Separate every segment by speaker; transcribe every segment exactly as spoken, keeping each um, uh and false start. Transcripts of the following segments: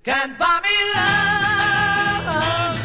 Speaker 1: can't buy me love.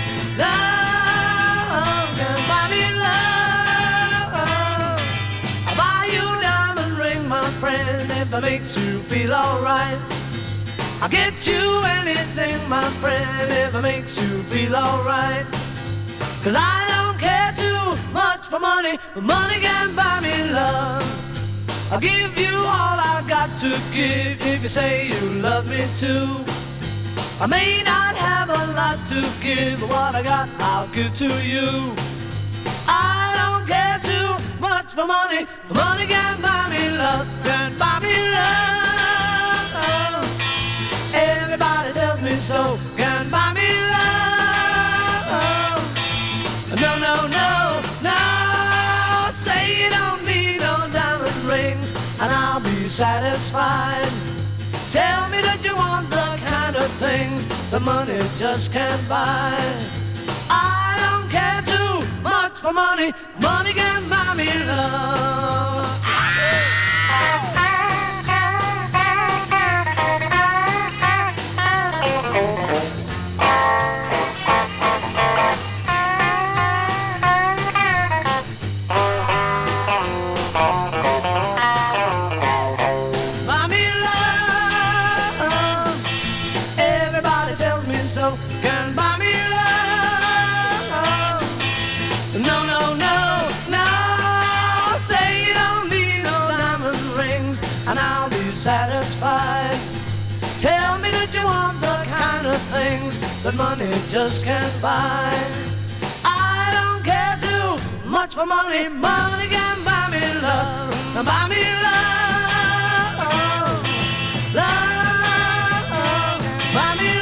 Speaker 1: Love can't buy me love. I'll buy you a diamond ring, my friend, if it makes you feel alright. I'll get you anything, my friend, if it makes you feel alright. Cause I don't care too much for money, but money can't buy me love. I'll give you all I've got to give if you say you love me too. I may not have a lot to give, but what I got I'll give to you. I don't care too much for money, but money can't buy me love, can't buy me love. Everybody tells me so, can't buy me love. No, no, no, no, say you don't need no diamond rings and I'll be satisfied. Tell me that you want the kind of things that money just can't buy. I don't care too much for money, money can't buy me love. So can buy me love. No, no, no, no, say you don't need no diamond rings and I'll be satisfied. Tell me that you want the kind of things that money just can't buy. I don't care too much for money, money can buy me love, buy me love, love, buy me